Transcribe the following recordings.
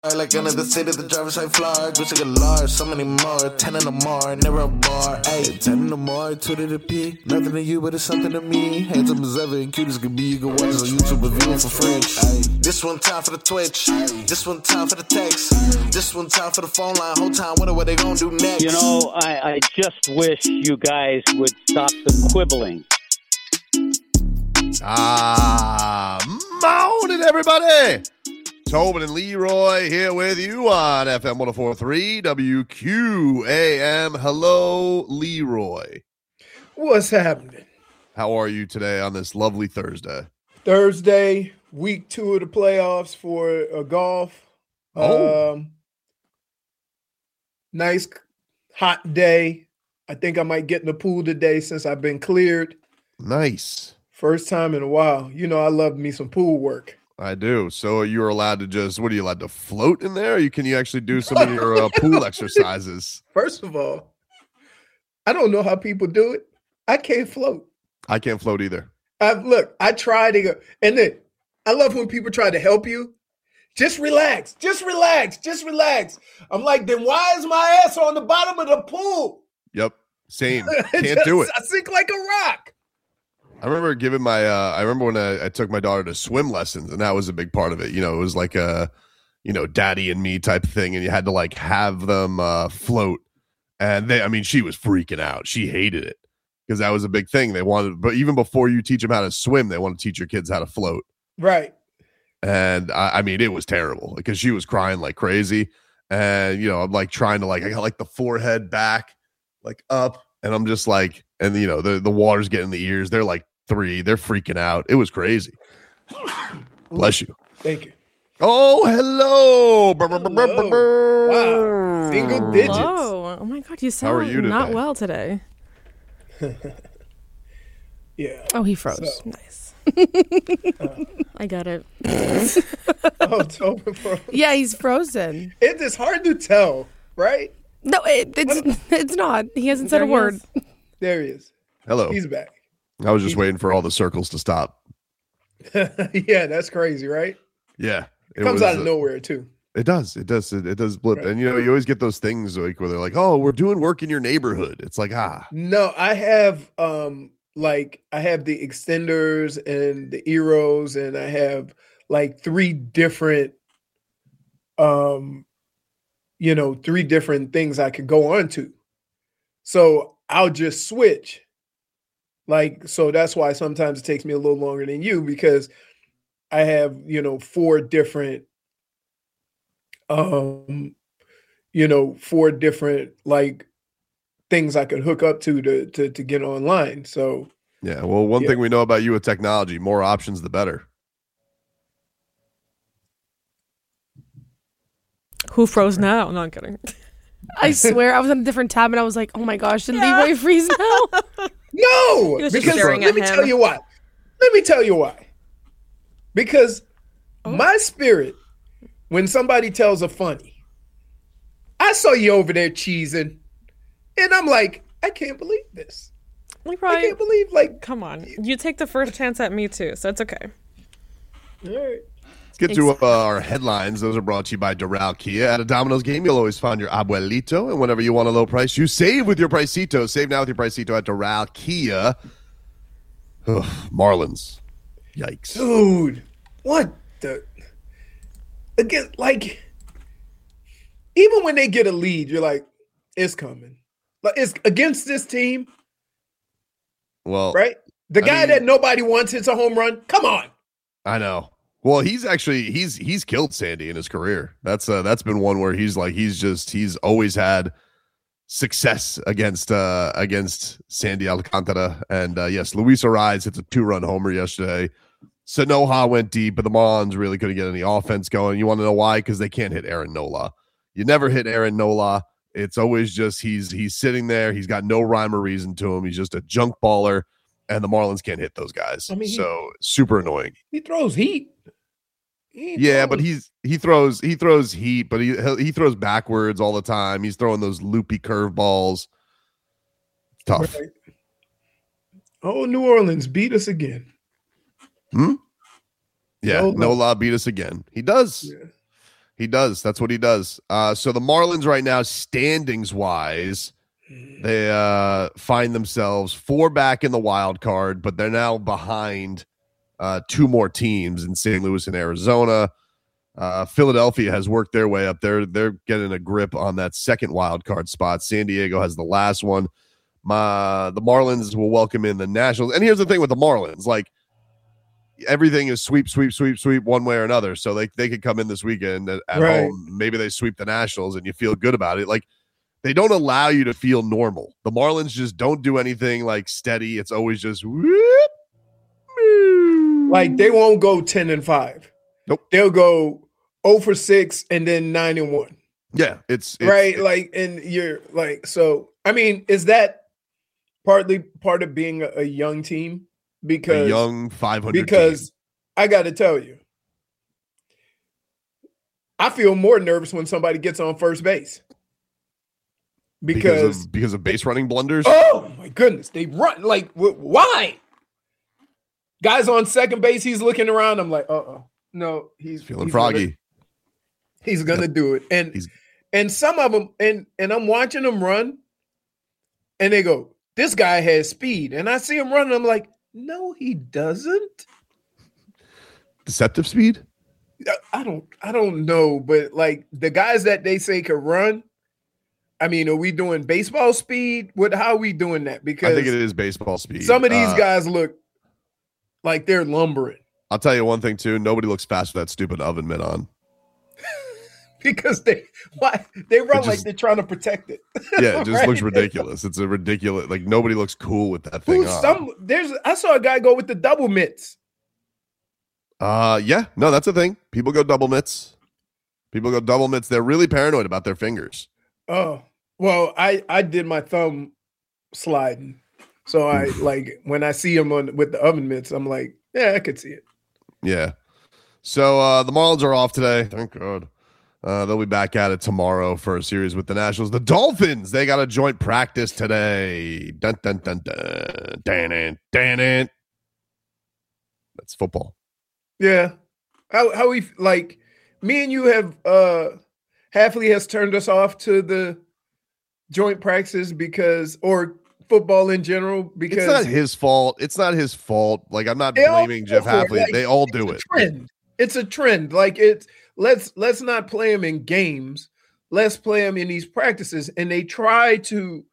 Like another city, the driver's side fly. Gucci got large, so many more. 10 in the more, never a bar. Ayy, 10 in the more, 2 to the P. Nothing to you, but it's something to me. Handsome as ever and cute as could be. You can watch us on YouTube and view it for free. Ayy, this one time for the Twitch. This one time for the text. This one time for the phone line. Whole time, what they gonna do next? You know, I just wish you guys would stop the quibbling. Morning, everybody. Tobin and Leroy here with you on FM 104.3 WQAM. Hello, Leroy. What's happening? How are you today on this lovely Thursday? Thursday, week 2 of the playoffs for golf. Nice hot day. I think I might get in the pool today since I've been cleared. Nice. First time in a while. You know, I love me some pool work. I do. So you're allowed to just, what are you allowed to float in there? Or can you actually do some of your pool exercises? First of all, I don't know how people do it. I can't float. I can't float either. I tried to go, and then I love when people try to help you. Just relax. Just relax. Just relax. I'm like, then why is my ass on the bottom of the pool? Yep. Same. Can't do it. I sink like a rock. I remember giving my, I remember when I took my daughter to swim lessons, and that was a big part of it. You know, it was like a, daddy and me type of thing. And you had to like have them float. And she was freaking out. She hated it because that was a big thing. They wanted, but even before you teach them how to swim, they want to teach your kids how to float. Right. And it was terrible because she was crying like crazy. And, I'm like trying to I got like the forehead back, like up. And I'm just like, and the water's getting in the ears. They're like 3. They're freaking out. It was crazy. Bless you. Thank you. Oh, hello. Wow. Single digits. Hello. Oh my God, you sound How are you not today? well today. Yeah. Oh, he froze. So, Nice. I got it. Tobin froze. Yeah, he's frozen. It is hard to tell, right? No, it's not. He hasn't said a word. There he is. Hello. He's back. I was just waiting for all the circles to stop. Yeah, that's crazy, right? Yeah. It comes out of nowhere, too. It does. It does blip. Right. And, you always get those things like where they're like, oh, we're doing work in your neighborhood. It's like, No, I have I have the extenders and the Eros, and I have like 3 different 3 different things I could go on to. So I'll just switch. So that's why sometimes it takes me a little longer than you, because I have, 4 different 4 different things I could hook up to get online. So yeah. Well, one thing we know about you with technology, more options, the better. Who froze now? No, I'm kidding. I swear I was on a different tab and I was like, oh my gosh, did Leroy freeze now? No, because let me tell you why. Because my spirit, when somebody tells a funny, I saw you over there cheesing, and I'm like, I can't believe this. Leroy, I can't believe, come on. You take the first chance at me too, so it's okay. All right. Let's get to our headlines. Those are brought to you by Doral Kia. At a Domino's game, you'll always find your abuelito, and whenever you want a low price, you save with your Pricito. Save now with your Pricito at Doral Kia. Ugh, Marlins. Yikes. Dude, what the? Again, even when they get a lead, you're like, it's coming. It's against this team. Well, right? The guy that nobody wants hits a home run. Come on. I know. Well, he's actually he's killed Sandy in his career. That's been one where he's always had success against Sandy Alcantara. And yes, Luis Arraez hits a 2-run homer yesterday. Sanoja went deep, but the Marlins really couldn't get any offense going. You want to know why? Because they can't hit Aaron Nola. You never hit Aaron Nola. It's always just he's sitting there. He's got no rhyme or reason to him. He's just a junk baller, and the Marlins can't hit those guys. So super annoying. He throws heat. But he throws heat, but he throws backwards all the time. He's throwing those loopy curveballs. Tough. Right. Oh, New Orleans beat us again. Yeah, Nola beat us again. He does. Yeah. He does. That's what he does. So the Marlins right now, standings wise, they find themselves 4 back in the wild card, but they're now behind 2 more teams in St. Louis and Arizona. Philadelphia has worked their way up. They're getting a grip on that second wild card spot. San Diego has the last one. The Marlins will welcome in the Nationals. And here's the thing with the Marlins, like, everything is sweep one way or another. So they could come in this weekend at home. Maybe they sweep the Nationals and you feel good about it. Like, they don't allow you to feel normal. The Marlins just don't do anything like steady. It's always just whoop, like they won't go 10-5. Nope. They'll go 0-6 and then 9-1. Yeah, it's right. Like, and you're like, so I mean, is that partly part of being a young team? Because a young 500 because team. I got to tell you, I feel more nervous when somebody gets on first base because of base running blunders. Oh my goodness, they run like why? Guys on second base, he's looking around. I'm like, no, he's feeling froggy. He's gonna do it, and some of them, and I'm watching them run, and they go, this guy has speed, and I see him running. I'm like, no, he doesn't. Deceptive speed? I don't know, but like the guys that they say can run, I mean, are we doing baseball speed? How are we doing that? Because I think it is baseball speed. Some of these guys look like they're lumbering. I'll tell you one thing too. Nobody looks fast with that stupid oven mitt on. Because they run like they're trying to protect it. Yeah, it just looks ridiculous. It's a ridiculous, like nobody looks cool with that thing on. I saw a guy go with the double mitts. Yeah, no, that's a thing. People go double mitts. They're really paranoid about their fingers. Oh, well, I did my thumb sliding. So I like when I see him with the oven mitts, I'm like, yeah, I could see it. Yeah. So the Marlins are off today. Thank God. They'll be back at it tomorrow for a series with the Nationals. The Dolphins, they got a joint practice today. Dun, dun, dun, dun. Dan. That's football. Yeah. How we like me and you have Hafley has turned us off to the joint practices or football in general because it's not his fault. Like, I'm not blaming Jeff Hafley. Like, they all do it. It's a trend. Like, let's not play him in games. Let's play him in these practices. And they try to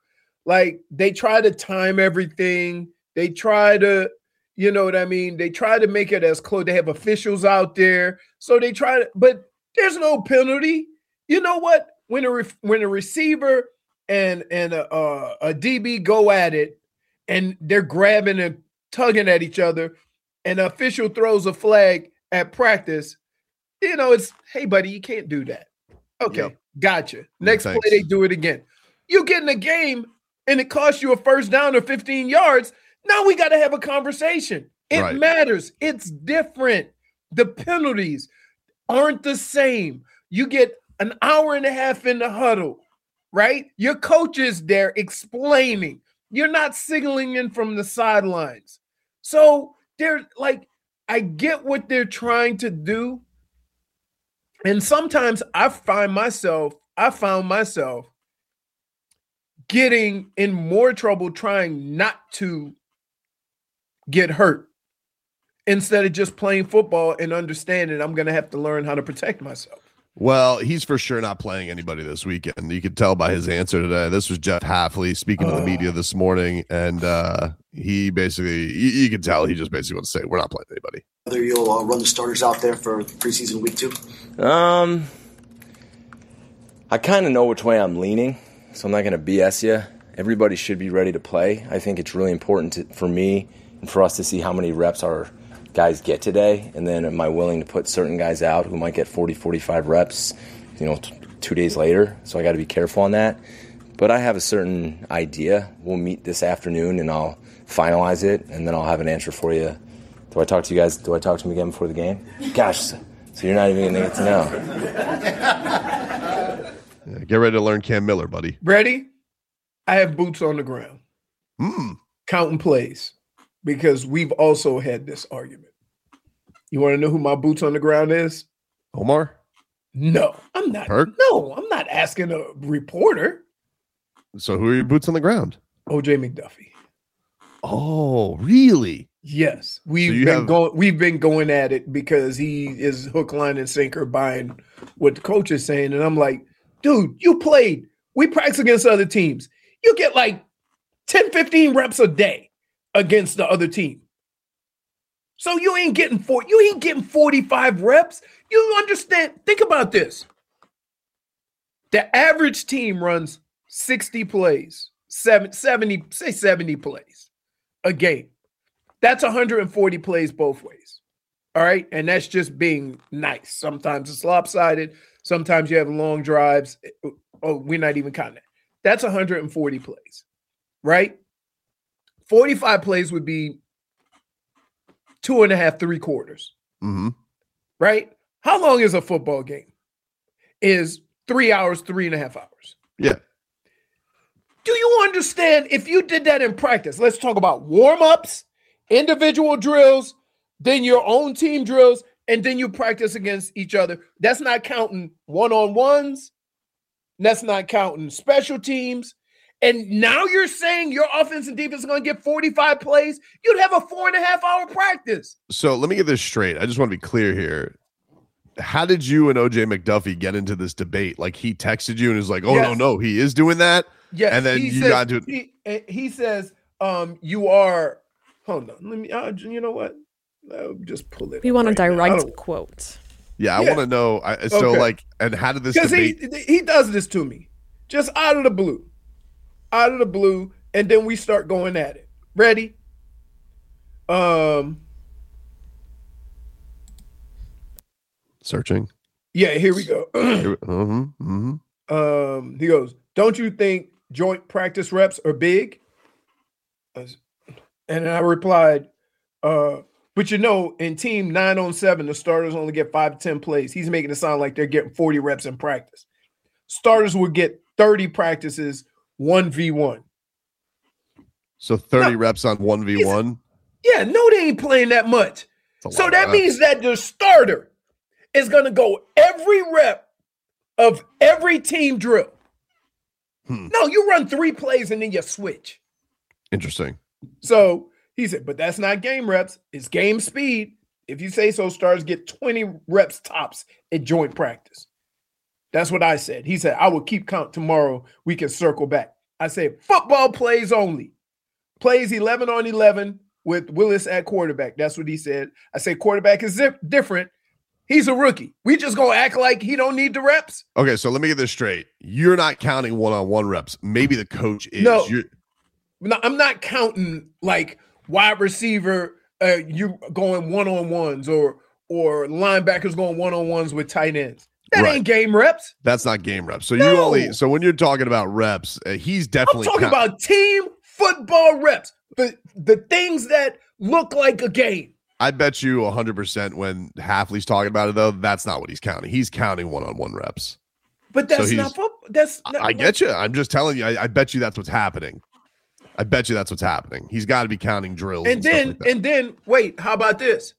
time everything. They try to, you know what I mean? They try to make it as close. They have officials out there. So they try to, but there's no penalty. You know what? When a receiver and a DB go at it and they're grabbing and tugging at each other and an official throws a flag at practice, you know, it's, hey, buddy, you can't do that. Okay, yep. Gotcha. Next play, they do it again. You get in a game and it costs you a first down or 15 yards. Now we got to have a conversation. It matters. It's different. The penalties aren't the same. You get an hour and a half in the huddle, right? Your coach is there explaining. You're not signaling in from the sidelines. So they're like, I get what they're trying to do. And sometimes I found myself getting in more trouble trying not to get hurt instead of just playing football and understanding I'm going to have to learn how to protect myself. Well, he's for sure not playing anybody this weekend. You could tell by his answer today. This was Jeff Hafley speaking to the media this morning, and he basically, you could tell he just basically wants to say, we're not playing anybody. Whether you'll run the starters out there for preseason week 2? I kind of know which way I'm leaning, so I'm not going to BS you. Everybody should be ready to play. I think it's really important for me and for us to see how many reps our guys get today, and then am I willing to put certain guys out who might get 40, 45 reps, 2 days later, so I got to be careful on that. But I have a certain idea. We'll meet this afternoon, and I'll finalize it, and then I'll have an answer for you. Do I talk to you guys? Do I talk to them again before the game? Gosh, so you're not even going to get to know. Yeah, get ready to learn Cam Miller, buddy. Ready? I have boots on the ground. Counting plays, because we've also had this argument. You want to know who my boots on the ground is? Omar? No, I'm not. Perk? No, I'm not asking a reporter. So who are your boots on the ground? OJ McDuffie. Oh, really? Yes, we've you been have- going. We've been going at it because he is hook, line, and sinker buying what the coach is saying, and I'm like, dude, you played. We practice against other teams. You get like 10, 15 reps a day against the other team. So you ain't getting 45 reps. You understand? Think about this. The average team runs 60 plays, 70 plays a game. That's 140 plays both ways. All right. And that's just being nice. Sometimes it's lopsided. Sometimes you have long drives. Oh, we're not even counting that. That's 140 plays, right? 45 plays would be 2.5, 3 quarters, Mm-hmm. right? How long is a football game? Is 3 hours, 3.5 hours. Yeah. Do you understand if you did that in practice? Let's talk about warm-ups, individual drills, then your own team drills, and then you practice against each other. That's not counting one-on-ones. That's not counting special teams. And now you're saying your offense and defense are going to get 45 plays? You'd have a 4.5-hour practice. So let me get this straight. I just want to be clear here. How did you and OJ McDuffie get into this debate? Like he texted you and was like, "Oh Yes. no, he is doing that." Yes, And then he you says- got to He says, "You are." Hold on, let me. You know what? I'll just pull it. We up want a right now. I direct don't- quote. Yeah, I Yeah. want to know. So Okay. like, and how did this Because debate? he does this to me, just out of the blue, and then we start going at it. Ready? Searching. Yeah, here we go. He goes, "Don't you think joint practice reps are big?" And I replied, "But you know, in team 9-on-7, the starters only get 5 to 10 plays. He's making it sound like they're getting 40 reps in practice. Starters would get 30 practices 1v1. So 30 No. reps on 1v1. Yeah, no, they ain't playing that much. That's a So lot that of means that the starter is going to go every rep of every team drill. No, you run 3 plays and then you switch. Interesting. So he said, but that's not game reps. It's game speed. If you say so, stars get 20 reps tops at joint practice. That's what I said. He said, I will keep count tomorrow. We can circle back. I said, football plays only. Plays 11 on 11 with Willis at quarterback. That's what he said. I said, quarterback is different. He's a rookie. We just going to act like he don't need the reps? Okay, so let me get this straight. You're not counting one-on-one reps. Maybe the coach is. No. You're, No, I'm not counting like wide receiver, you going one-on-ones or linebackers going one-on-ones with tight ends. That Right. ain't game reps. that's not game reps. So No. you only. So when you're talking about reps, he's I'm definitely talking count- about team football reps. The things that look like a game. I bet you 100% when Hafley's talking about it though, that's not what he's counting. He's counting one-on-one reps. But that's So not he's- football. That's not, I get you. I'm just telling you. I bet you that's what's happening. I bet you that's what's happening. He's got to be counting drills. And stuff then like that. wait, how about this?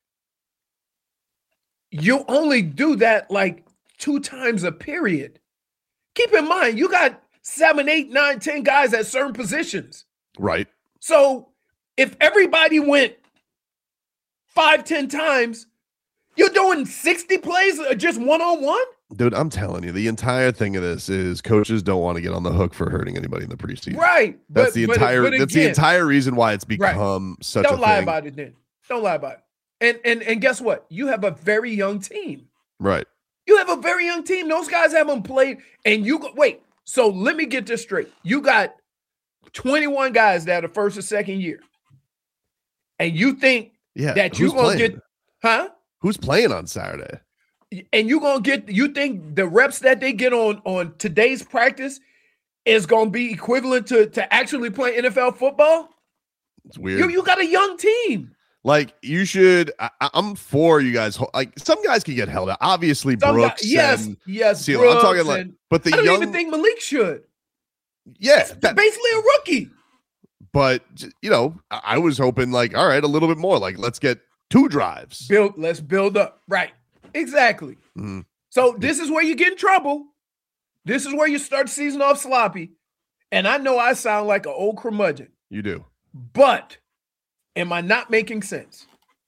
You only do that like 2 times a period. Keep in mind, you got 7, 8, 9, 10 guys at certain positions. Right. So if everybody went 5, 10 times, you're doing 60 plays just one-on-one? Dude, I'm telling you, the entire thing of this is coaches don't want to get on the hook for hurting anybody in the preseason. Right. That's the entire that's the again, entire reason why it's become such a don't lie thing. about it then. Don't lie about it. And guess what? You have a very young team. Right. You have a very young team. Those guys haven't played. And you go, wait. So let me get this straight. You got 21 guys that are first or second year. And you think Yeah. that you're who's going to playing? get, huh? Who's playing on Saturday? And you're going to get, you think the reps that they get on today's practice is going to be equivalent to actually playing NFL football? It's weird. You got a young team. Like you should. I'm for you guys. Like some guys can get held out. Obviously, Some Brooks. guys, and yes. Seal. Brooks I'm talking like, and- but the I don't young. even think Malik should. Yeah, He's basically a rookie. but you know, I was hoping like, all right, a little bit more. Like, let's get 2 drives. Let's build up. Right. Exactly. Mhm. So this is where you get in trouble. This is where you start the season off sloppy. And I know I sound like an old curmudgeon. You do. But am I not making sense?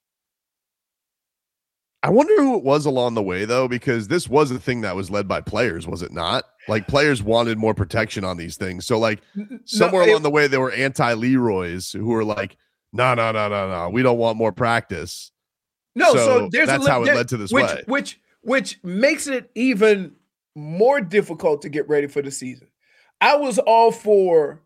I wonder who it was along the way, though, because this was a thing that was led by players, was it not? Like, players wanted more protection on these things. So, like, somewhere along the way, there were anti-Leroys who were like, no, we don't want more practice. No, so there's that's how it led to this way. Which makes it even more difficult to get ready for the season. I was all for,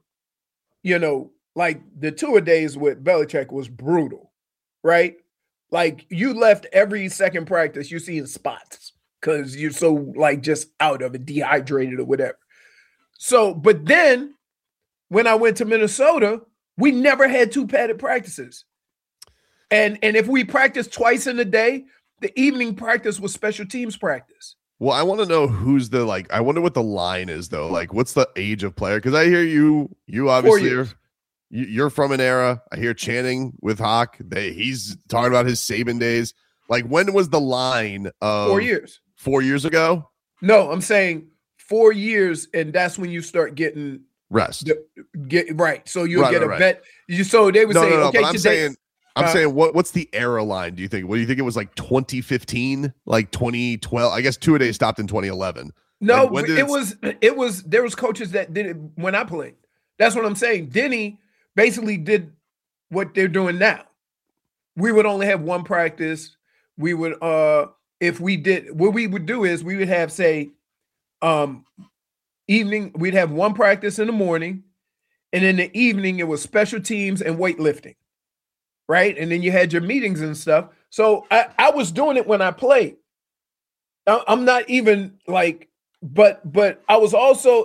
like the two-a-days with Belichick was brutal, right? Like you left every second practice, you're seeing spots because you're so like just out of it, dehydrated or whatever. So, but then when I went to Minnesota, we never had two padded practices. And if we practiced twice in a day, the evening practice was special teams practice. Well, I want to know I wonder what the line is though. Like, what's the age of player? Because I hear you obviously you're from an era. I hear Channing with Hawk. He's talking about his Saban days. Like, when was the line of 4 years? 4 years ago? No, I'm saying 4 years, and that's when you start getting rest. Right. So you'll get a bet. So they would say, okay, but I'm saying what's the era line, do you think? What do you think it was, like 2015, like 2012? I guess two-a-day stopped in 2011. No, like, it was there was coaches that did it when I played. That's what I'm saying. Denny basically did what they're doing now. We would only have one practice. We would if we did, what we would do is we would have, say, evening, we'd have one practice in the morning, and in the evening it was special teams and weightlifting. Right. And then you had your meetings and stuff. So I was doing it when I played. I'm not even like, but I was also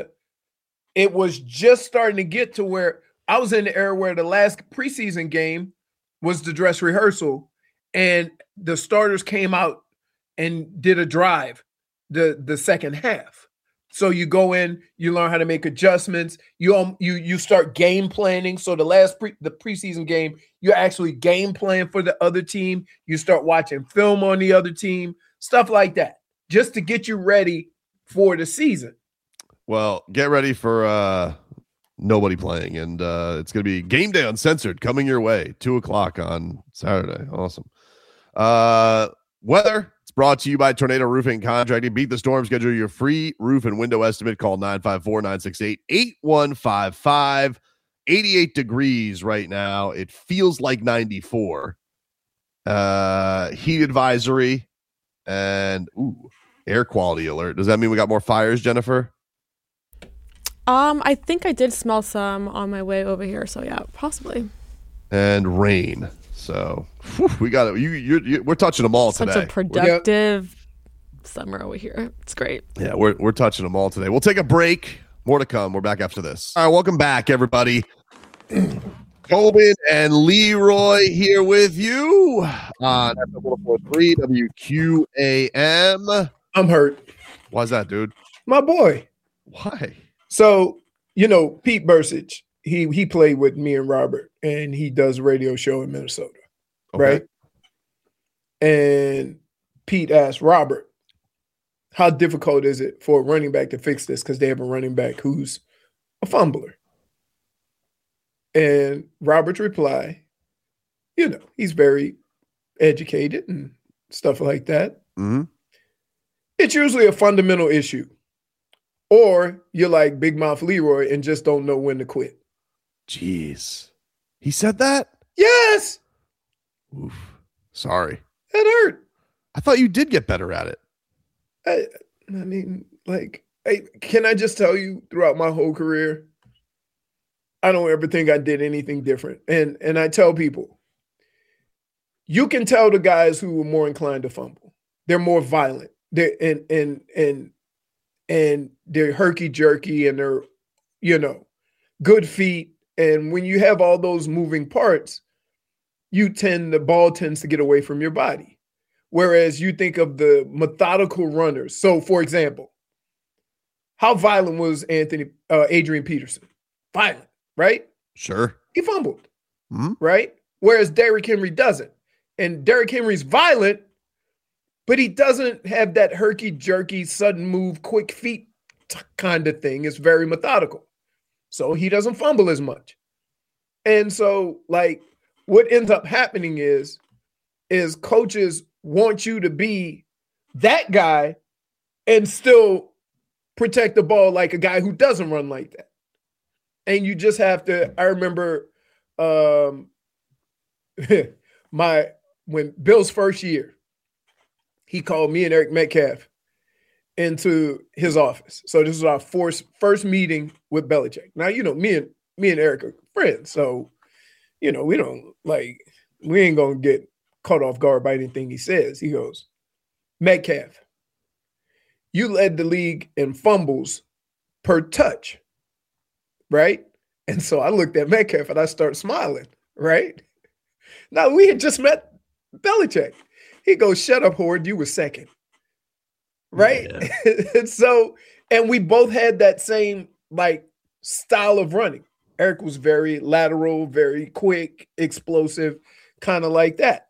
it was just starting to get to where I was in the era where the last preseason game was the dress rehearsal and the starters came out and did a drive the second half. So you go in, you learn how to make adjustments. You start game planning. So the preseason game, you're actually game plan for the other team. You start watching film on the other team, stuff like that, just to get you ready for the season. Well, get ready for nobody playing, and it's going to be Game Day Uncensored coming your way, 2:00 on Saturday. Awesome. Weather. Brought to you by Tornado Roofing Contracting. Beat the storm. Schedule your free roof and window estimate. Call 954-968-8155. 88 degrees right now. It feels like 94. Heat advisory and air quality alert. Does that mean we got more fires, Jennifer? I think I did smell some on my way over here. So yeah, possibly. And rain. So we got it. We're touching them all today. Such a productive summer over here. It's great. Yeah, we're touching them all today. We'll take a break. More to come. We're back after this. All right, welcome back, everybody. Colbin and Leroy here with you on FM 104.3 WQAM. I'm hurt. Why's that, dude? My boy. Why? So, Pete Bursich, he played with me and Robert, and he does a radio show in Minnesota, right? And Pete asked Robert, how difficult is it for a running back to fix this? Because they have a running back who's a fumbler. And Robert's reply, he's very educated and stuff like that. Mm-hmm. It's usually a fundamental issue. Or you're like Big Mouth Leroy and just don't know when to quit. Jeez. He said that? Yes. Oof. Sorry. That hurt. I thought you did get better at it. Can I just tell you, throughout my whole career, I don't ever think I did anything different. And I tell people, you can tell the guys who are more inclined to fumble. They're more violent. They're and they're herky-jerky and they're, good feet. And when you have all those moving parts, the ball tends to get away from your body. Whereas you think of the methodical runners. So, for example, how violent was Adrian Peterson? Violent, right? Sure. He fumbled, right? Whereas Derrick Henry doesn't. And Derrick Henry's violent, but he doesn't have that herky-jerky, sudden move, quick feet kind of thing. It's very methodical. So he doesn't fumble as much. And so, like, what ends up happening is coaches want you to be that guy and still protect the ball like a guy who doesn't run like that. And you just have to, I remember when Bill's first year, he called me and Eric Metcalf into his office. So this was our first meeting with Belichick. Now, me and Eric are friends. So, we don't we ain't going to get caught off guard by anything he says. He goes, Metcalf, you led the league in fumbles per touch, right? And so I looked at Metcalf and I started smiling, right? Now, we had just met Belichick. He goes, shut up, Horde, you were second, right? Yeah. And we both had that same, style of running. Eric was very lateral, very quick, explosive, kind of like that.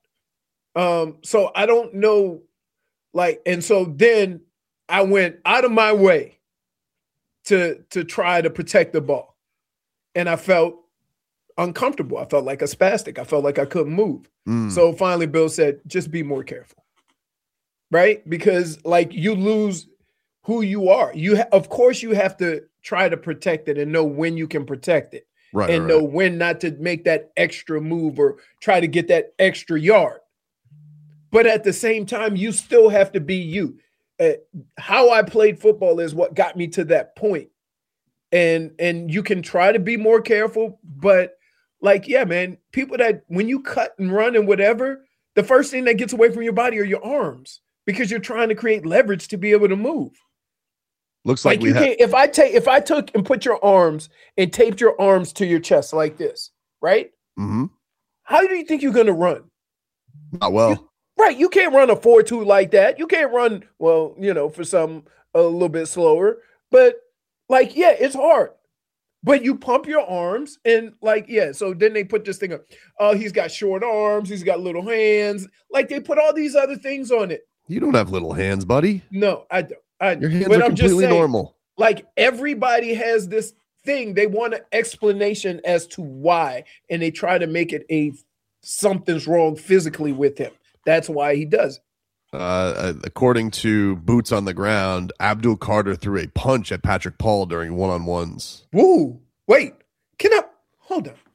So I don't know, and so then I went out of my way to try to protect the ball. And I felt uncomfortable. I felt like a spastic. I felt like I couldn't move. So finally Bill said, just be more careful. Right? Because you lose who you are. Of course you have to try to protect it and know when you can protect it. Right, and know when not to make that extra move or try to get that extra yard. But at the same time, you still have to be you. How I played football is what got me to that point. And you can try to be more careful, but man, people that when you cut and run and whatever, the first thing that gets away from your body are your arms because you're trying to create leverage to be able to move. Looks like you can't. If I took and put your arms and taped your arms to your chest like this, right? Mm-hmm. How do you think you're going to run? Not well. You can't run a 4.2 like that. You can't run, for some a little bit slower. But it's hard. But you pump your arms and so then they put this thing up. Oh, he's got short arms. He's got little hands. They put all these other things on it. You don't have little hands, buddy. No, I don't. Your hands are completely normal. Everybody has this thing. They want an explanation as to why, and they try to make it something's wrong physically with him. That's why he does it. According to Boots on the Ground, Abdul Carter threw a punch at Patrick Paul during one-on-ones. Woo! Wait, hold on.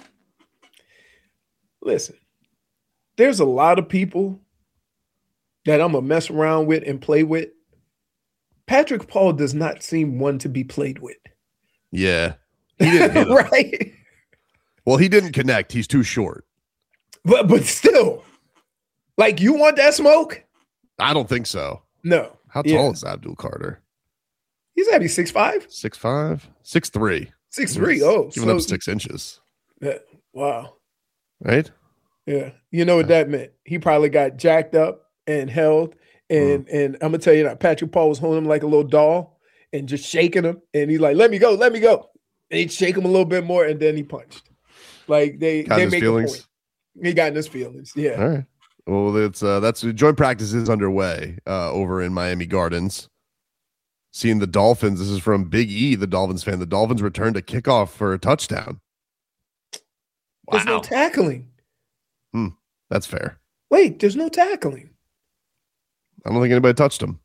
Listen, there's a lot of people that I'm going to mess around with and play with. Patrick Paul does not seem one to be played with. Yeah. He didn't hit him. Right? Well, he didn't connect. He's too short. But still, you want that smoke? I don't think so. No. How tall is Abdul Carter? He's got to be 6'5"? 6'5"? 6'3". 6'3". Oh. Giving up 6 inches. Wow. Right? Yeah. You know what that meant? He probably got jacked up and held. And I'm going to tell you that Patrick Paul was holding him like a little doll and just shaking him. And he's like, let me go. And he'd shake him a little bit more. And then he punched. They make a point. He got in his feelings. Yeah. All right. Well, that's joint practice is underway over in Miami Gardens. Seeing the Dolphins. This is from Big E, the Dolphins fan. The Dolphins returned a kickoff for a touchdown. Wow. There's no tackling. That's fair. Wait, there's no tackling. I don't think anybody touched him.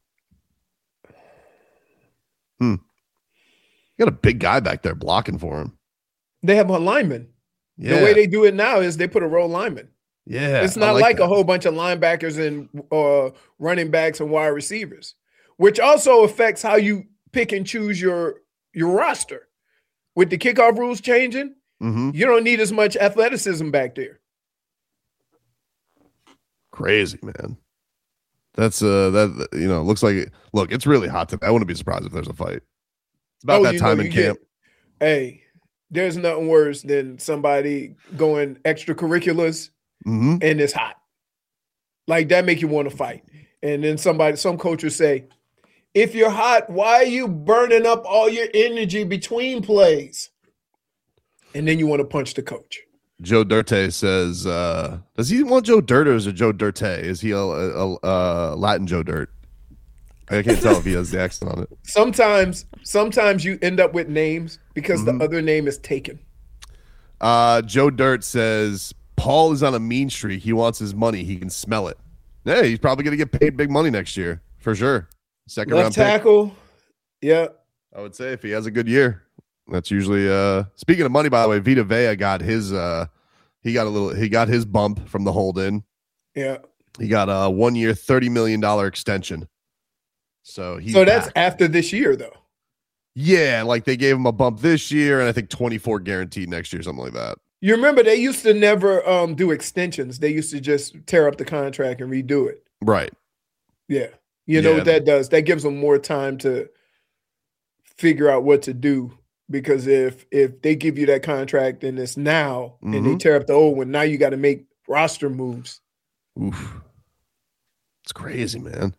You got a big guy back there blocking for him. They have a lineman. Yeah. The way they do it now is they put a row lineman. Yeah. It's not like a whole bunch of linebackers and running backs and wide receivers, which also affects how you pick and choose your roster. With the kickoff rules changing, you don't need as much athleticism back there. Crazy, man. That's looks like it's really hot today. I wouldn't be surprised if there's a fight. It's about that time in camp. There's nothing worse than somebody going extracurriculars and it's hot. That make you want to fight. And then some coaches say, if you're hot, why are you burning up all your energy between plays? And then you want to punch the coach. Joe Dirte says, does he want Joe Dirt or is it Joe Dirte? Is he a Latin Joe Dirt? I can't tell if he has the accent on it. Sometimes you end up with names because the other name is taken. Joe Dirt says, Paul is on a mean streak. He wants his money. He can smell it. Yeah, he's probably going to get paid big money next year for sure. Second round tackle. Pick. Yeah. I would say if he has a good year. That's usually speaking of money, by the way, Vita Vea got his he got his bump from the hold in. Yeah. He got a 1 year, $30 million extension. So that's after this year though. Yeah, like they gave him a bump this year and I think 24 guaranteed next year, something like that. You remember they used to never do extensions. They used to just tear up the contract and redo it. Right. Yeah. You know what that does? That gives them more time to figure out what to do. Because if they give you that contract and it's now and they tear up the old one, now you got to make roster moves. Oof. It's crazy, man.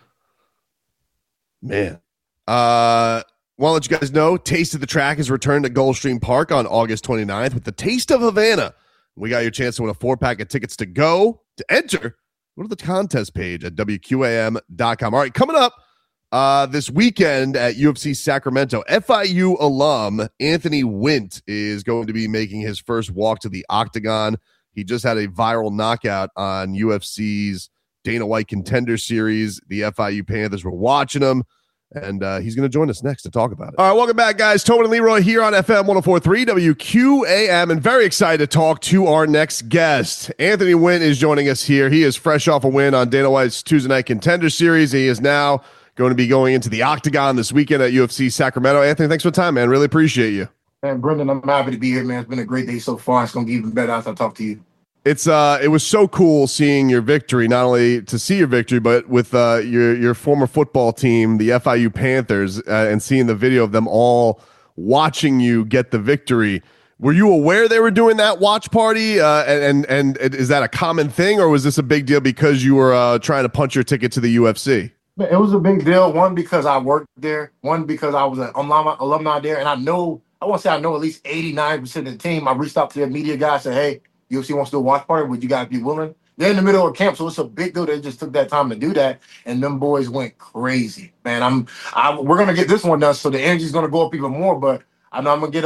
Want to let you guys know, Taste of the Track is returned at Gulfstream Park on August 29th with the Taste of Havana. We got your chance to win a 4-pack of tickets to go. To enter, go to the contest page at WQAM.com. All right, coming up, this weekend at UFC Sacramento, FIU alum Anthony Wint is going to be making his first walk to the octagon. He just had a viral knockout on UFC's Dana White Contender Series. The FIU Panthers were watching him, and he's going to join us next to talk about it. All right, welcome back, guys. Tobin and Leroy here on FM 104.3 WQAM, and very excited to talk to our next guest. Anthony Wint is joining us here. He is fresh off a win on Dana White's Tuesday Night Contender Series. He is now going to be going into the octagon this weekend at UFC Sacramento. Anthony, thanks for the time, man. Really appreciate you. Man, Brendan, I'm happy to be here, man. It's been a great day so far. It's going to get even better after I talk to you. It was so cool seeing your victory, not only to see your victory, but with your former football team, the FIU Panthers, and seeing the video of them all watching you get the victory. Were you aware they were doing that watch party? And is that a common thing, or was this a big deal because you were trying to punch your ticket to the UFC? It was a big deal. One, because I worked there. One, because I was an alumni there. And I want to say I know at least 89% of the team. I reached out to their media guys and said, hey, UFC wants to do a watch party. Would you guys be willing? They're in the middle of camp, so it's a big deal. They just took that time to do that. And them boys went crazy. Man, we're going to get this one done, so the energy's going to go up even more. But I know I'm going to get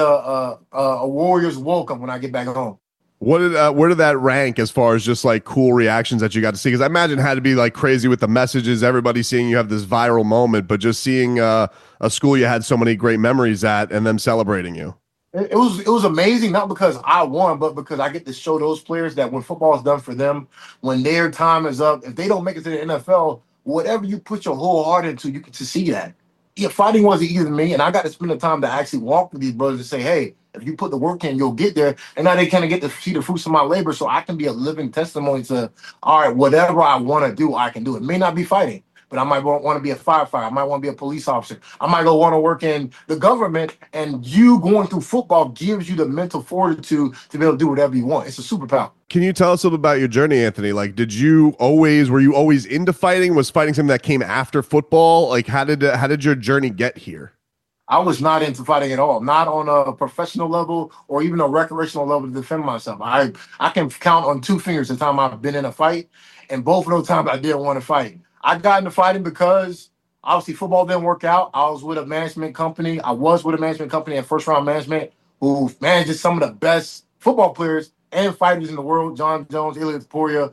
a Warriors welcome when I get back home. Where did that rank as far as just like cool reactions that you got to see? Because I imagine it had to be like crazy with the messages, everybody seeing you have this viral moment, but just seeing a school you had so many great memories at and them celebrating you. It was amazing, not because I won, but because I get to show those players that when football is done for them, when their time is up, if they don't make it to the NFL, whatever you put your whole heart into, you get to see that. Yeah, fighting wasn't easy to me, and I got to spend the time to actually walk with these brothers and say, hey, if you put the work in, you'll get there. And now they kind of get to see the fruits of my labor, so I can be a living testimony to, all right, whatever I want to do, I can do. It may not be fighting, but I might want to be a firefighter. I might want to be a police officer. I might want to work in the government, and you going through football gives you the mental fortitude to be able to do whatever you want. It's a superpower. Can you tell us a little about your journey, Anthony? Like, were you always into fighting? Was fighting something that came after football? Like, how did your journey get here? I was not into fighting at all, not on a professional level or even a recreational level to defend myself. I can count on 2 fingers the time I've been in a fight, and both of those times I didn't want to fight. I got into fighting because obviously football didn't work out. I was with a management company. I was with a management company at First Round Management who manages some of the best football players and fighters in the world. John Jones, Ilya Taporia,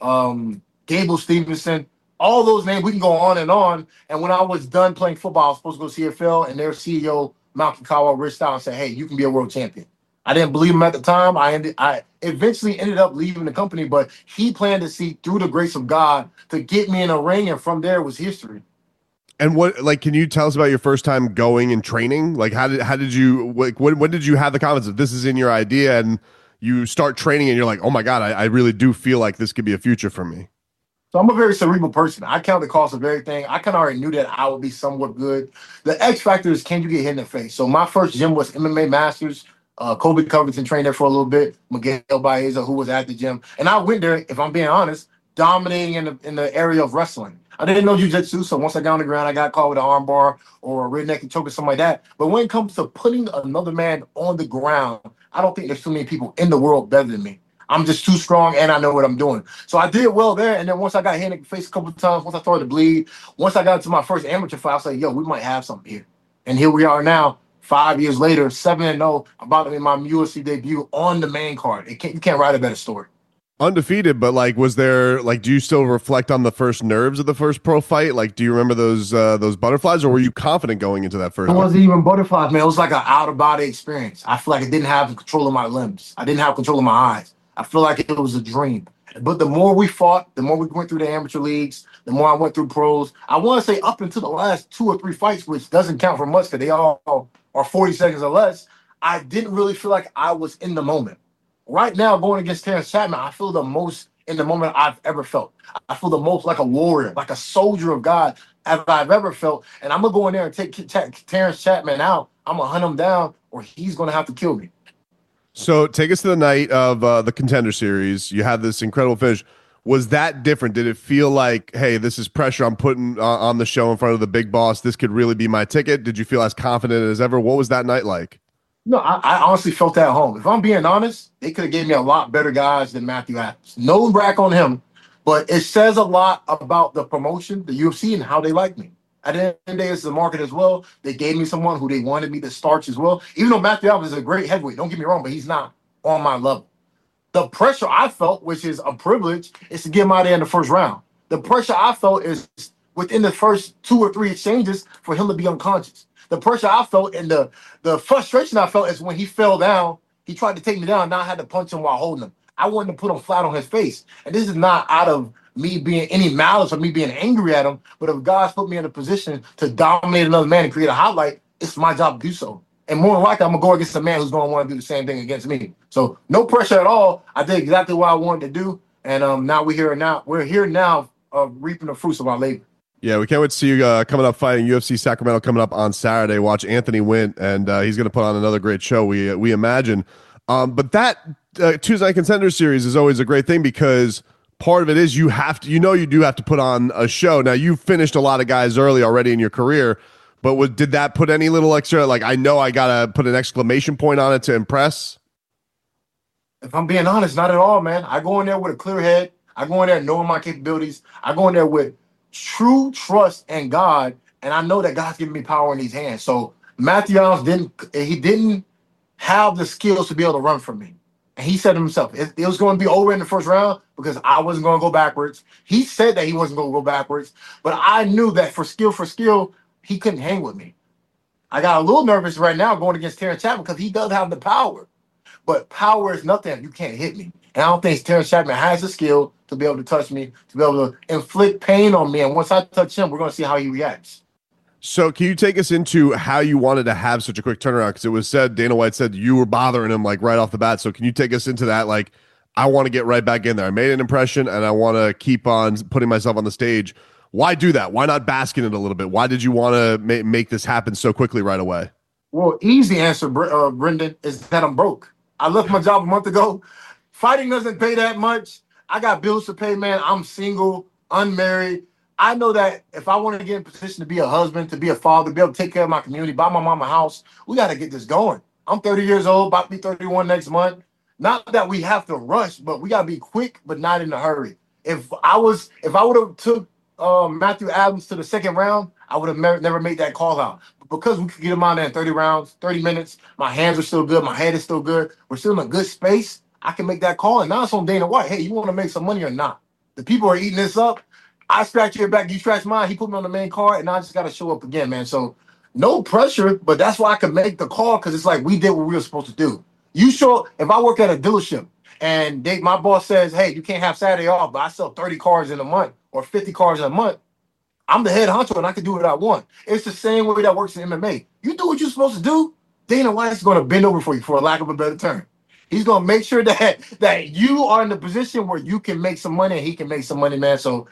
Gable Stevenson, all those names. We can go on. And when I was done playing football, I was supposed to go CFL, and their CEO, Malcolm Cowell, reached out and said, hey, you can be a world champion. I didn't believe him at the time. I eventually ended up leaving the company, but he planned to see through the grace of God to get me in a ring, and from there was history. And can you tell us about your first time going and training? Like, how did you, when did you have the confidence that this is in your idea and you start training and you're like, oh my God, I really do feel like this could be a future for me? So I'm a very cerebral person. I count the cost of everything. I kind of already knew that I would be somewhat good. The X factor is, can you get hit in the face? So my first gym was MMA Masters. Kobe Covington trained there for a little bit. Miguel Baeza, who was at the gym. And I went there, if I'm being honest, dominating in the area of wrestling. I didn't know jiu-jitsu, so once I got on the ground, I got caught with an arm bar or a rear naked choke or something like that. But when it comes to putting another man on the ground, I don't think there's too many people in the world better than me. I'm just too strong and I know what I'm doing. So I did well there. And then once I got hit in the face a couple of times, once I started to bleed, once I got into my first amateur fight, I was like, yo, we might have something here. And here we are now, 5 years later, 7-0, about to make my UFC debut on the main card. You can't write a better story. Undefeated, but like, was there like, do you still reflect on the first nerves of the first pro fight? Like, do you remember those butterflies, or were you confident going into that first? It wasn't even butterflies, man. It was like an out of body experience. I feel like I didn't have control of my limbs. I didn't have control of my eyes. I feel like it was a dream. But the more we fought, the more we went through the amateur leagues, the more I went through pros. I want to say up until the last 2 or 3 fights, which doesn't count for much because they all are 40 seconds or less, I didn't really feel like I was in the moment. Right now, going against Terrence Chapman, I feel the most in the moment I've ever felt. I feel the most like a warrior, like a soldier of God as I've ever felt. And I'm going to go in there and take Terrence Chapman out. I'm going to hunt him down, or he's going to have to kill me. So take us to the night of the Contender Series. You had this incredible finish. Was that different? Did it feel like, hey, this is pressure I'm putting on the show in front of the big boss? This could really be my ticket. Did you feel as confident as ever? What was that night like? No, I honestly felt at home. If I'm being honest, they could have gave me a lot better guys than Matthew Adams. No rack on him, but it says a lot about the promotion, the UFC, and how they like me. At the end of the day, it's the market as well. They gave me someone who they wanted me to starch as well. Even though Matthew Adams is a great heavyweight, don't get me wrong, but he's not on my level. The pressure I felt, which is a privilege, is to get him out there in the first round. The pressure I felt is within the first 2 or 3 exchanges for him to be unconscious. The pressure I felt and the frustration I felt is when he fell down, he tried to take me down, and I had to punch him while holding him. I wanted to put him flat on his face. And this is not out of me being any malice or me being angry at him, but if God's put me in a position to dominate another man and create a highlight, it's my job to do so. And more than likely, I'm going to go against a man who's going to want to do the same thing against me. So no pressure at all. I did exactly what I wanted to do. And now we're here now reaping the fruits of our labor. Yeah, we can't wait to see you coming up fighting UFC Sacramento coming up on Saturday. Watch Anthony Wint, and he's going to put on another great show, we imagine. But that Tuesday Night Contender Series is always a great thing because part of it is you do have to put on a show. Now, you've finished a lot of guys early already in your career, but did that put any little extra, like, I know I got to put an exclamation point on it to impress? If I'm being honest, not at all, man. I go in there with a clear head. I go in there knowing my capabilities. I go in there with true trust in God, and I know that God's giving me power in these hands. So Matthew Adams didn't have the skills to be able to run from me. And he said to himself, it was going to be over in the first round because I wasn't going to go backwards. He said that he wasn't going to go backwards, but I knew that for skill, he couldn't hang with me. I got a little nervous right now going against Terrence Chapman because he does have the power. But power is nothing. You can't hit me. And I don't think Terrence Chapman has the skill to be able to touch me, to be able to inflict pain on me. And once I touch him, we're going to see how he reacts. So can you take us into how you wanted to have such a quick turnaround? Because it was said, Dana White said you were bothering him like right off the bat. So can you take us into that? Like, I want to get right back in there. I made an impression and I want to keep on putting myself on the stage. Why do that? Why not bask in it a little bit? Why did you want to make this happen so quickly right away? Well, easy answer, Brendan, is that I'm broke. I left my job a month ago. Fighting doesn't pay that much. I got bills to pay, man. I'm single, unmarried. I know that if I want to get in position to be a husband, to be a father, be able to take care of my community, buy my mom a house, we got to get this going. I'm 30 years old, about to be 31 next month. Not that we have to rush, but we got to be quick, but not in a hurry. If I would have took Matthew Adams to the second round, I would have never made that call out. But because we could get him out there in 30 rounds, 30 minutes, my hands are still good, my head is still good, we're still in a good space, I can make that call. And now it's on Dana White. Hey, you want to make some money or not? The people are eating this up. I scratch your back, you scratch mine. He put me on the main card, and I just got to show up again, man. So no pressure, but that's why I could make the call because it's like we did what we were supposed to do. You show if I work at a dealership and my boss says, hey, you can't have Saturday off, but I sell 30 cars in a month or 50 cars in a month, I'm the head honcho and I can do what I want. It's the same way that works in MMA. You do what you're supposed to do, Dana White's going to bend over for you, for a lack of a better term. He's going to make sure that you are in the position where you can make some money and he can make some money, man. So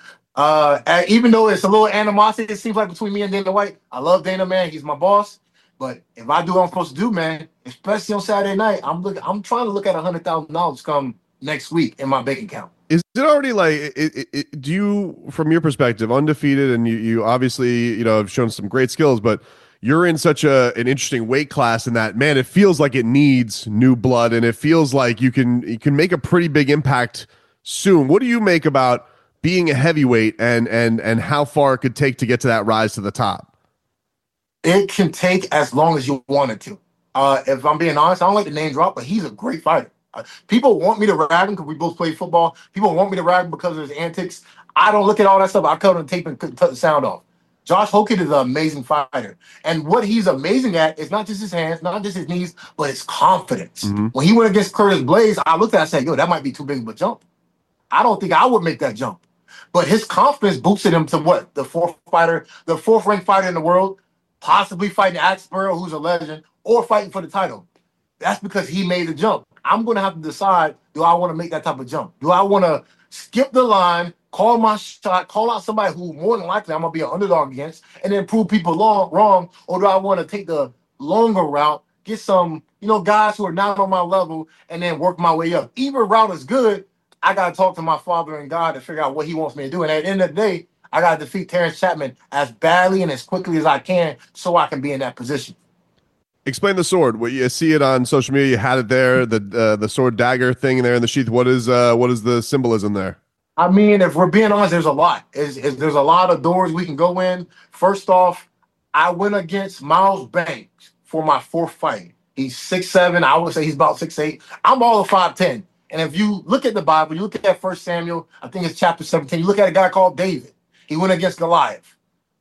even though it's a little animosity, it seems like between me and Dana White, I love Dana, man. He's my boss. But if I do what I'm supposed to do, man, especially on Saturday night, I'm trying to look at $100,000 come next week in my bank account. Is it already like, do you, from your perspective, undefeated, and you obviously, have shown some great skills, but you're in such an interesting weight class in that, man, it feels like it needs new blood, and it feels like you can make a pretty big impact soon. What do you make about being a heavyweight and how far it could take to get to that rise to the top? It can take as long as you want it to. If I'm being honest, I don't like the name drop, but he's a great fighter. People want me to rag him because we both play football. People want me to rag him because of his antics. I don't look at all that stuff. I cut on tape and cut the sound off. Josh Hokett is an amazing fighter. And what he's amazing at is not just his hands, not just his knees, but his confidence. When he went against Curtis Blaze, I looked at it and said, yo, that might be too big of a jump. I don't think I would make that jump. But his confidence boosted him to what? The fourth ranked fighter in the world, possibly fighting Alex Burrow, who's a legend, or fighting for the title. That's because he made the jump. I'm going to have to decide, do I want to make that type of jump? Do I want to skip the line, call my shot, call out somebody who more than likely I'm going to be an underdog against, and then prove people wrong? Or do I want to take the longer route, get some, guys who are not on my level, and then work my way up? Either route is good. I got to talk to my Father and God to figure out what he wants me to do. And at the end of the day, I got to defeat Terrence Chapman as badly and as quickly as I can so I can be in that position. Explain the sword. What you see it on social media, you had it there, the sword dagger thing there in the sheath. What is the symbolism there? I mean, if we're being honest, there's a lot. There's a lot of doors we can go in. First off, I went against Miles Banks for my fourth fight. He's 6'7". I would say he's about 6'8". I'm all of 5'10". And if you look at the Bible, you look at 1 Samuel, I think it's chapter 17, you look at a guy called David. He went against Goliath.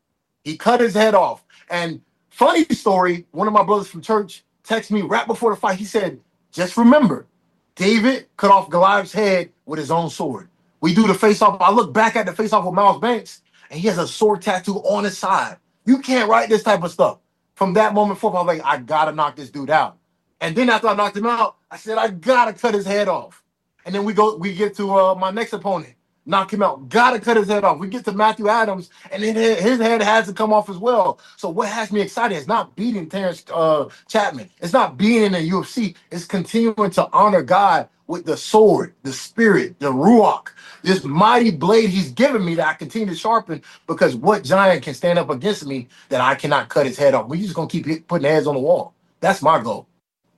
He cut his head off. And funny story, one of my brothers from church texted me right before the fight. He said, just remember, David cut off Goliath's head with his own sword. We do the face-off. I look back at the face-off with Miles Banks, and he has a sword tattoo on his side. You can't write this type of stuff. From that moment forth, I was like, I got to knock this dude out. And then after I knocked him out, I said, I got to cut his head off. And then we get to my next opponent, knock him out, got to cut his head off. We get to Matthew Adams, and then his head has to come off as well. So what has me excited is not beating Terrence Chapman. It's not being in the UFC. It's continuing to honor God with the sword, the spirit, the ruach, this mighty blade he's given me that I continue to sharpen, because what giant can stand up against me that I cannot cut his head off? We're just going to keep putting heads on the wall. That's my goal.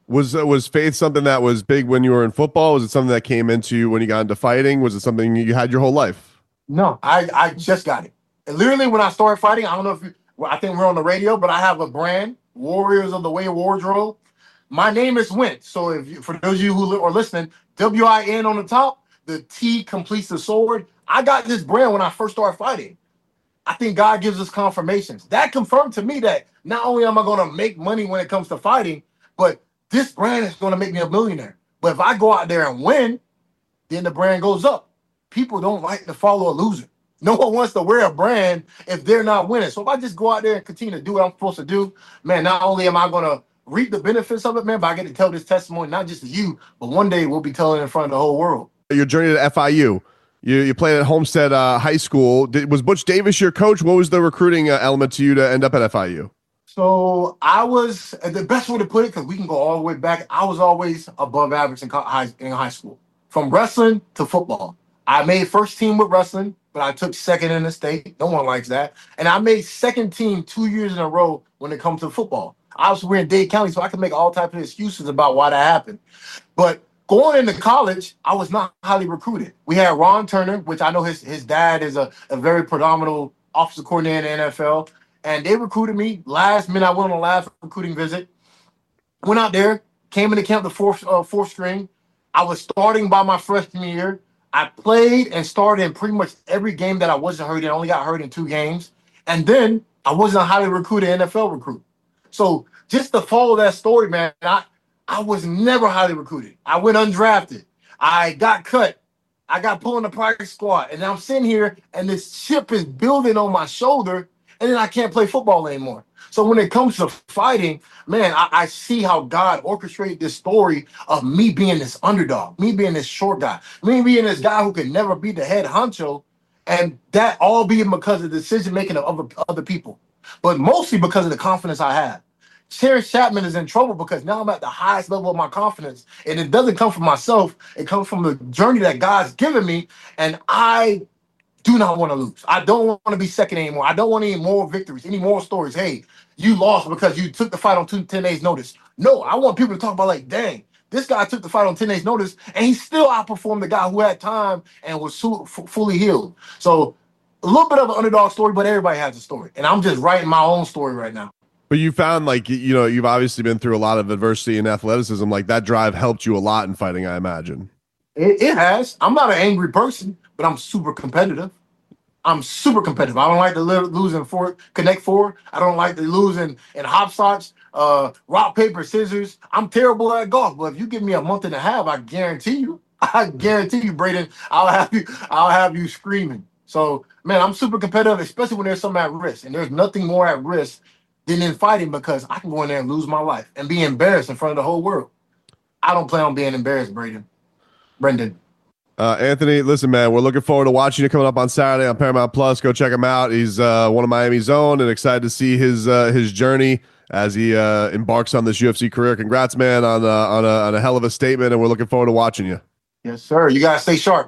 Was faith something that was big when you were in football? Was it something that came into you when you got into fighting? Was it something you had your whole life? No, I just got it. And literally when I started fighting, I don't know if I think we're on the radio, but I have a brand, Warriors of the Way Wardrobe. My name is Win. So for those of you who are listening, WIN on the top, the T completes the sword. I got this brand when I first started fighting. I think God gives us confirmations. That confirmed to me that not only am I going to make money when it comes to fighting, but this brand is going to make me a millionaire. But if I go out there and win, then the brand goes up. People don't like to follow a loser. No one wants to wear a brand if they're not winning. So if I just go out there and continue to do what I'm supposed to do, man, not only am I going to reap the benefits of it, man, but I get to tell this testimony, not just to you, but one day we'll be telling it in front of the whole world. Your journey to FIU. You played at Homestead High School. Was Butch Davis your coach? What was the recruiting element to you to end up at FIU? So I was, the best way to put it, because we can go all the way back, I was always above average in high school. From wrestling to football. I made first team with wrestling, but I took second in the state. No one likes that. And I made second team 2 years in a row when it comes to football. Obviously, we're in Dade County, so I can make all types of excuses about why that happened. But going into college, I was not highly recruited. We had Ron Turner, which I know his dad is a very predominant offensive coordinator in the NFL. And they recruited me. Last minute, I went on a last recruiting visit. Went out there, came into camp the fourth string. I was starting by my freshman year. I played and started in pretty much every game that I wasn't hurt in. I only got hurt in 2 games. And then I wasn't a highly recruited NFL recruit. So just to follow that story, man, I was never highly recruited. I went undrafted. I got cut. I got put on the practice squad. And I'm sitting here, and this chip is building on my shoulder, and then I can't play football anymore. So when it comes to fighting, man, I see how God orchestrated this story of me being this underdog, me being this short guy, me being this guy who could never be the head honcho, and that all being because of the decision-making of other people, but mostly because of the confidence I have. Terrence Chapman is in trouble because now I'm at the highest level of my confidence, and it doesn't come from myself. It comes from the journey that God's given me, and I do not want to lose. I don't want to be second anymore. I don't want any more victories, any more stories. Hey, you lost because you took the fight on 10 days notice. No, I want people to talk about like, dang, this guy took the fight on 10 days notice and he still outperformed the guy who had time and was fully healed. So a little bit of an underdog story, but everybody has a story. And I'm just writing my own story right now. But you found, like, you know, you've obviously been through a lot of adversity and athleticism. Like, that drive helped you a lot in fighting, I imagine. It has. I'm not an angry person, but I'm super competitive. I'm super competitive. I don't like to lose in Connect Four. I don't like to lose in hopscotch, rock, paper, scissors. I'm terrible at golf, but if you give me a month and a half, I guarantee you, Braden, I'll have you screaming. So, man, I'm super competitive, especially when there's something at risk. And there's nothing more at risk than in fighting, because I can go in there and lose my life and be embarrassed in front of the whole world. I don't plan on being embarrassed, Brendan. Anthony, listen, man, we're looking forward to watching you coming up on Saturday on Paramount Plus. Go check him out. He's one of Miami's own, and excited to see his journey as he embarks on this UFC career. Congrats, man, on a hell of a statement, and we're looking forward to watching you. Yes, sir. You guys stay sharp.